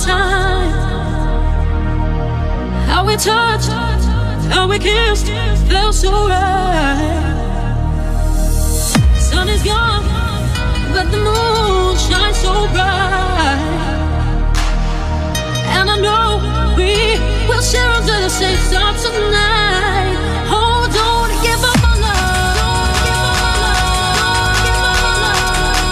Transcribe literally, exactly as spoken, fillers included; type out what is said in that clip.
time. How we touched, how we kissed, felt so right. Sun is gone.